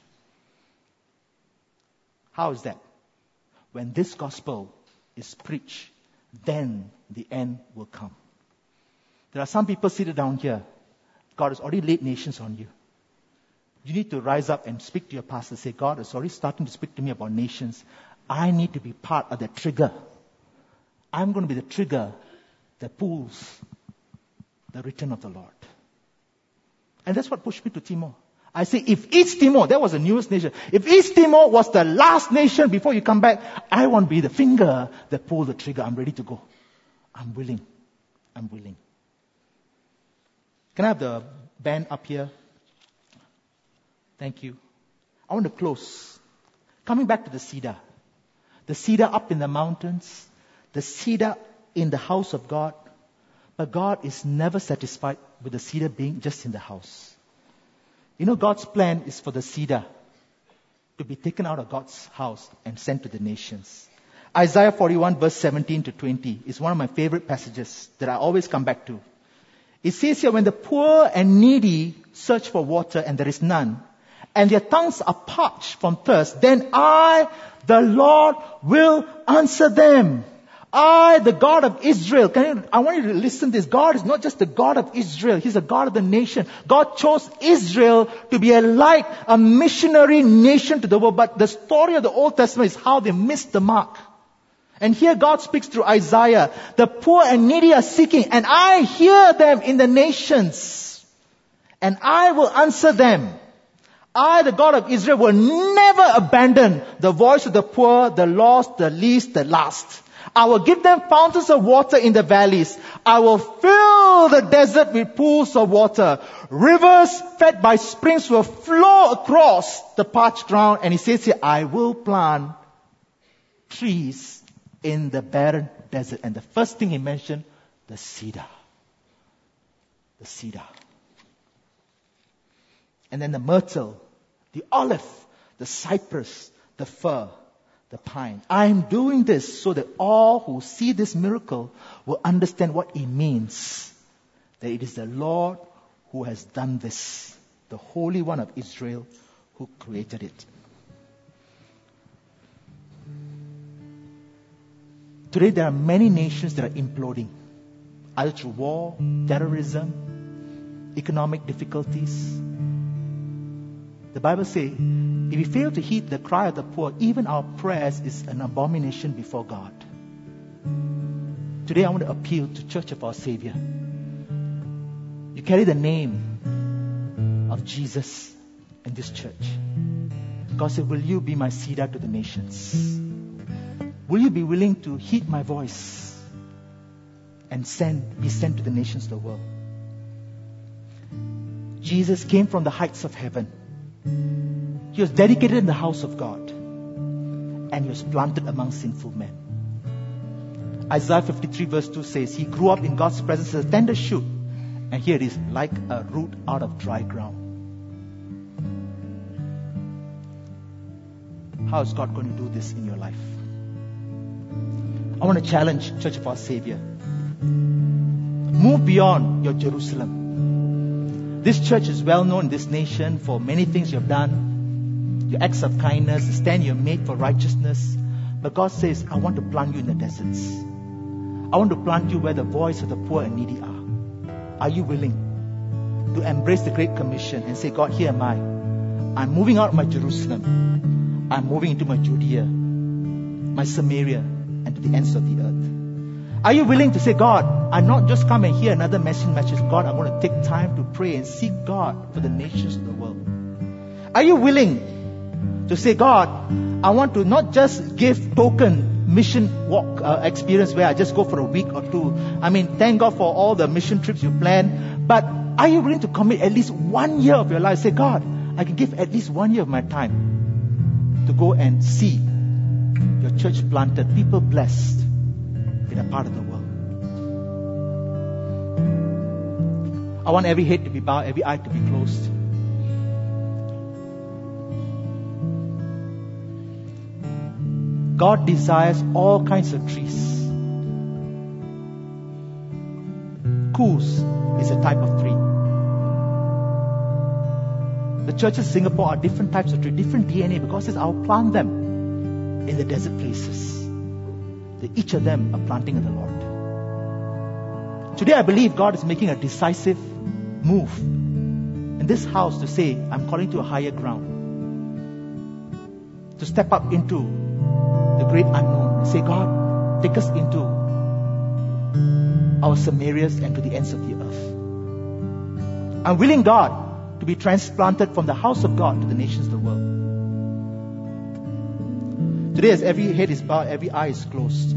How is that? When this gospel is preached, then the end will come. There are some people seated down here. God has already laid nations on you. You need to rise up and speak to your pastor. Say, God is already starting to speak to me about nations. I need to be part of the trigger. I'm going to be the trigger that pulls the return of the Lord. And that's what pushed me to Timor. I say, if East Timor, that was the newest nation, if East Timor was the last nation before you come back, I want to be the finger that pulls the trigger. I'm ready to go. I'm willing. Can I have the band up here? Thank you. I want to close. Coming back to the cedar. The cedar up in the mountains. The cedar in the house of God. But God is never satisfied with the cedar being just in the house. God's plan is for the cedar to be taken out of God's house and sent to the nations. Isaiah 41 verse 17 to 20 is one of my favorite passages that I always come back to. It says here, when the poor and needy search for water and there is none, and their tongues are parched from thirst, then I, the Lord, will answer them. I, the God of Israel. I want you to listen to this. God is not just the God of Israel. He's the God of the nation. God chose Israel to be a light, a missionary nation to the world. But the story of the Old Testament is how they missed the mark. And here God speaks through Isaiah. The poor and needy are seeking, and I hear them in the nations. And I will answer them. I, the God of Israel, will never abandon the voice of the poor, the lost, the least, the last. I will give them fountains of water in the valleys. I will fill the desert with pools of water. Rivers fed by springs will flow across the parched ground. And he says here, I will plant trees in the barren desert. And the first thing he mentioned, the cedar. The cedar. And then the myrtle, the olive, the cypress, the fir, the pine. I am doing this so that all who see this miracle will understand what it means. That it is the Lord who has done this. The Holy One of Israel who created it. Today there are many nations that are imploding. Either through war, terrorism, economic difficulties. The Bible says, if we fail to heed the cry of the poor, even our prayers is an abomination before God. Today I want to appeal to Church of our Savior. You carry the name of Jesus in this church. God said, will you be my cedar to the nations? Will you be willing to heed my voice and be sent to the nations of the world? Jesus came from the heights of heaven. He was dedicated in the house of God. And he was planted among sinful men. Isaiah 53 verse 2 says, he grew up in God's presence as a tender shoot. And here it is, like a root out of dry ground. How is God going to do this in your life? I want to challenge Church of our Savior. Move beyond your Jerusalem. This church is well known in this nation for many things you have done. Your acts of kindness, the stand you have made for righteousness. But God says, I want to plant you in the deserts. I want to plant you where the voice of the poor and needy are. Are you willing to embrace the Great Commission and say, God, here am I. I'm moving out of my Jerusalem. I'm moving into my Judea, my Samaria, and to the ends of the earth. Are you willing to say, God, I'm not just come and hear another message. God, I want to take time to pray and seek God for the nations of the world. Are you willing to say, God, I want to not just give token mission walk experience where I just go for a week or two. I mean, thank God for all the mission trips you plan. But are you willing to commit at least 1 year of your life? Say, God, I can give at least 1 year of my time to go and see your church planted, people blessed in a part of the world. I want every head to be bowed, every eye to be closed. God desires all kinds of trees. Koos is a type of tree. The churches in Singapore are different types of trees, different DNA, because it says I'll plant them in the desert places. That each of them are planting of the Lord. Today I believe God is making a decisive move in this house to say, I'm calling to a higher ground. To step up into the great unknown. Say, God, take us into our Samarias and to the ends of the earth. I'm willing, God, to be transplanted from the house of God to the nations of the world. Today, as every head is bowed, every eye is closed,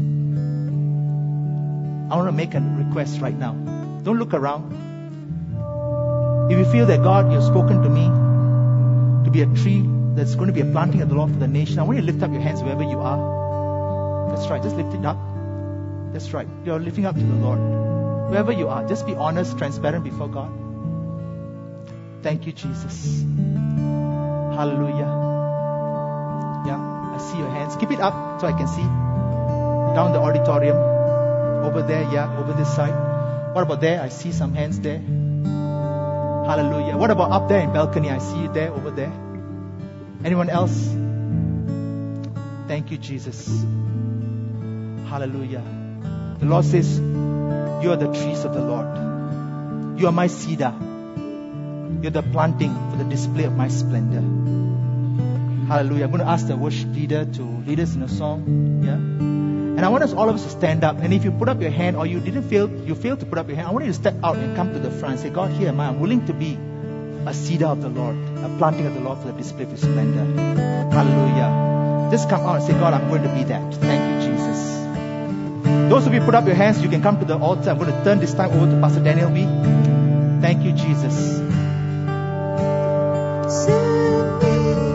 I want to make a request right now. Don't look around. If you feel that God, you've spoken to me to be a tree that's going to be a planting of the Lord for the nation, I want you to lift up your hands wherever you are. That's right, just lift it up. That's right, you're lifting up to the Lord. Wherever you are, just be honest, transparent before God. Thank you, Jesus. Hallelujah. Yeah, I see your hands. Keep it up so I can see. Down the auditorium. Over there, yeah, over this side. What about there? I see some hands there. Hallelujah. What about up there in balcony? I see you there, over there. Anyone else? Thank you, Jesus. Hallelujah. The Lord says, you are the trees of the Lord. You are my cedar. You're the planting for the display of my splendor. Hallelujah. I'm going to ask the worship leader to lead us in a song. Yeah. And I want us, all of us, to stand up. And if you put up your hand or you failed to put up your hand, I want you to step out and come to the front and say, God, here am I. I'm willing to be a cedar of the Lord, a planting of the Lord for the display of His splendor. Hallelujah. Just come out and say, God, I'm going to be that. Thank you, Jesus. Those of you put up your hands, you can come to the altar. I'm going to turn this time over to Pastor Daniel B. Thank you, Jesus. Send me,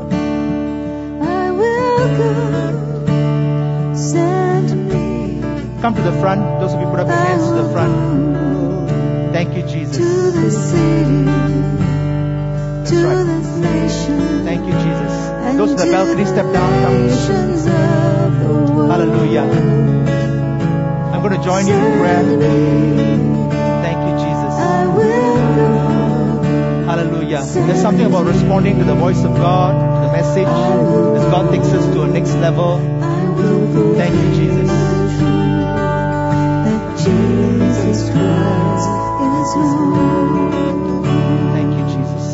I will go. Send me. Come to the front. Those of you put up your hands to the front. Thank you, Jesus. To the city, to right. the nation. Thank you, Jesus. Those in the balcony, step down. Come. Hallelujah. I'm going to join you in prayer. Thank you, Jesus. Hallelujah. There's something about responding to the voice of God, the message, as God takes us to a next level. Thank you, Jesus. That Jesus Christ is Lord. Thank you, Jesus.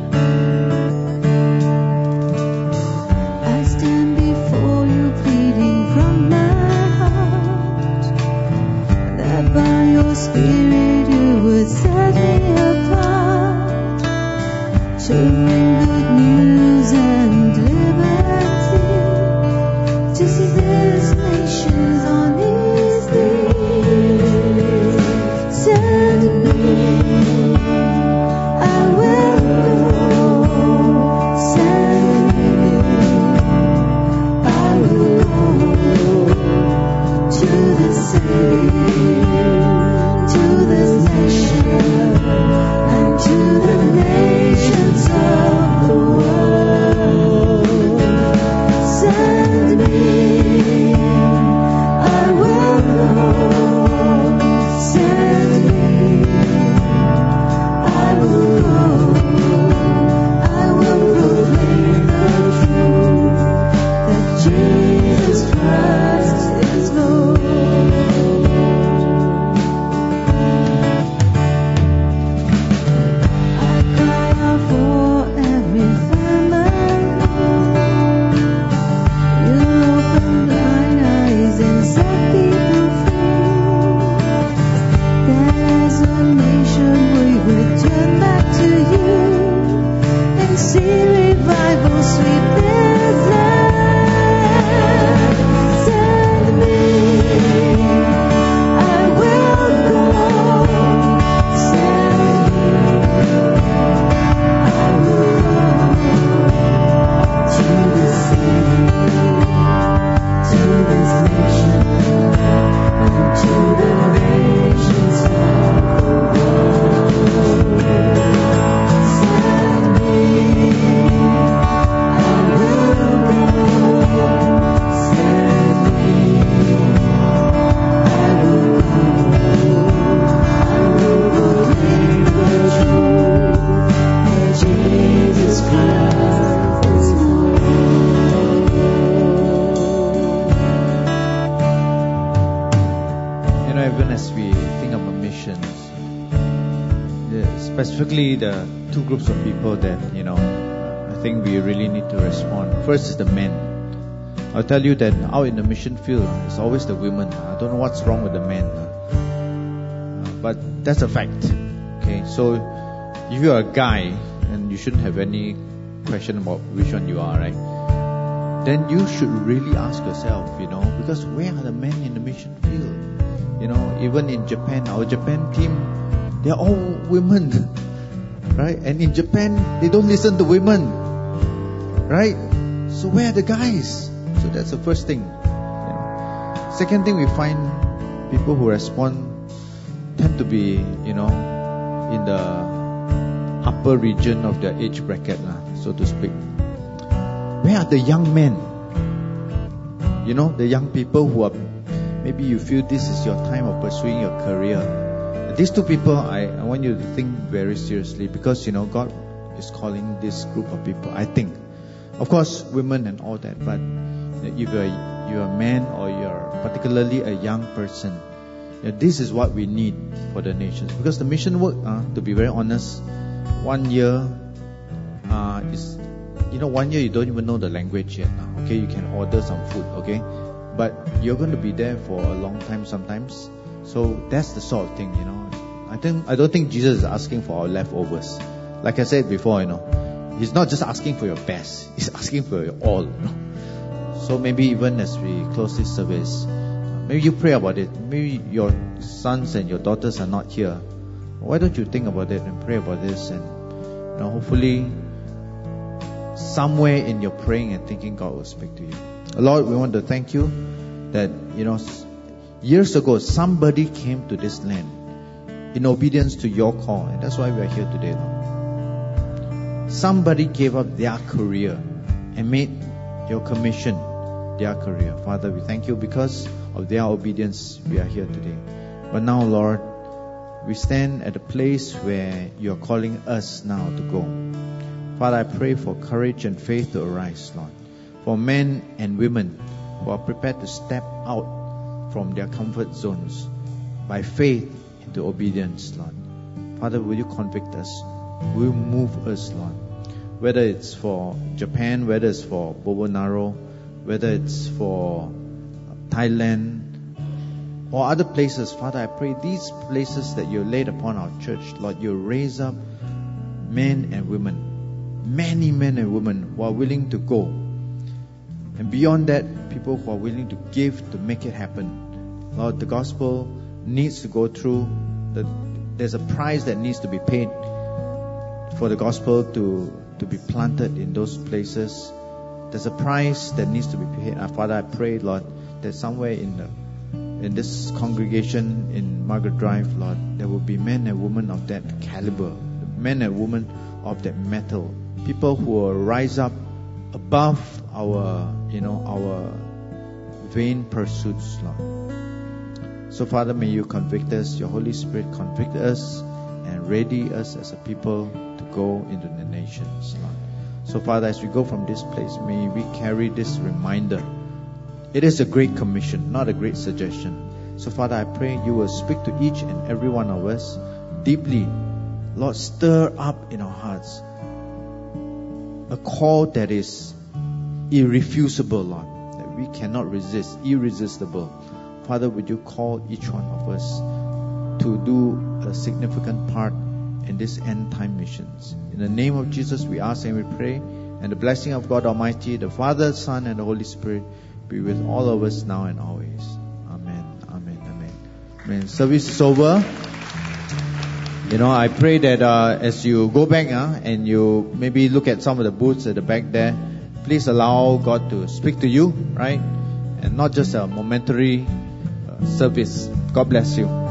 I stand before you pleading from my heart, that by your Spirit you would set me apart, to bring good news and liberty, to see this nation's on his knees. Send me, I will go. Send me, I will go to the city, to this nation, and to the nations of the world. Send me, I will go. Send me, I will go. I will proclaim the truth, that Jesus Christ is Lord. I cry out for every family. You open blind eyes and set people free. That as a nation we would turn back to you and see revival sweep this land. Send me, I will go. Send me, I will go to the city, to this nation, and to the nations of the world. Send me, I will go. Send me, I will go. I will proclaim the truth, that Jesus Christ is Lord. You know, even as we think about missions, specifically the two groups of people that, you know, I think we really need to respond. First is the men. I'll tell you that out in the mission field, it's always the women. I don't know what's wrong with the men. But that's a fact. Okay, so if you're a guy, and you shouldn't have any question about which one you are, right? Then you should really ask yourself, you know, because where are the men in the mission field? You know, even in Japan, our Japan team, they're all women, right? And in Japan, they don't listen to women, right? So where are the guys? So that's the first thing. You know. Second thing, we find people who respond tend to be, you know, in the upper region of their age bracket, so to speak. Where are the young men? You know, the young people who are, maybe you feel this is your time of pursuing your career. These two people, I want you to think very seriously, because, you know, God is calling this group of people, I think. Of course, women and all that, but if you're you're a man or you're particularly a young person, this is what we need for the nations. Because the mission work, to be very honest, 1 year is, 1 year you don't even know the language yet. Okay, you can order some food, okay? But you're going to be there for a long time sometimes. So that's the sort of thing, I don't think Jesus is asking for our leftovers. Like I said before, He's not just asking for your best. He's asking for your all, So maybe even as we close this service, maybe you pray about it. Maybe your sons and your daughters are not here. Why don't you think about it and pray about this? And hopefully somewhere in your praying and thinking, God will speak to you. Lord, we want to thank you that, years ago somebody came to this land in obedience to your call. And that's why we are here today, Lord. Somebody gave up their career and made your commission their career. Father, we thank you because of their obedience we are here today. But now, Lord, we stand at a place where you are calling us now to go. Father, I pray for courage and faith to arise, Lord. For men and women who are prepared to step out from their comfort zones by faith into obedience, Lord. Father, will you convict us? Will you move us, Lord? Whether it's for Japan, whether it's for Bobonaro, whether it's for Thailand or other places, Father, I pray these places that you laid upon our church, Lord, you raise up men and women, many men and women who are willing to go. And beyond that, people who are willing to give to make it happen. Lord, the gospel needs to go through. There's a price that needs to be paid for the gospel to be planted in those places. There's a price that needs to be paid. Father, I pray, Lord, that somewhere in this congregation in Margaret Drive, Lord, there will be men and women of that caliber, men and women of that metal, people who will rise up above our vain pursuits, Lord. So, Father, may you convict us, your Holy Spirit convict us and ready us as a people to go into the nations, Lord. So, Father, as we go from this place, may we carry this reminder. It is a great commission, not a great suggestion. So, Father, I pray you will speak to each and every one of us deeply. Lord, stir up in our hearts a call that is irrefusable, Lord, that we cannot resist, irresistible. Father, would you call each one of us to do a significant part in this end time missions? In the name of Jesus, we ask and we pray. And the blessing of God Almighty, the Father, Son, and the Holy Spirit be with all of us now and always. Amen. Amen. Amen. Amen. Service is over. I pray that as you go back and you maybe look at some of the booths at the back there, please allow God to speak to you, right? And not just a momentary service. God bless you.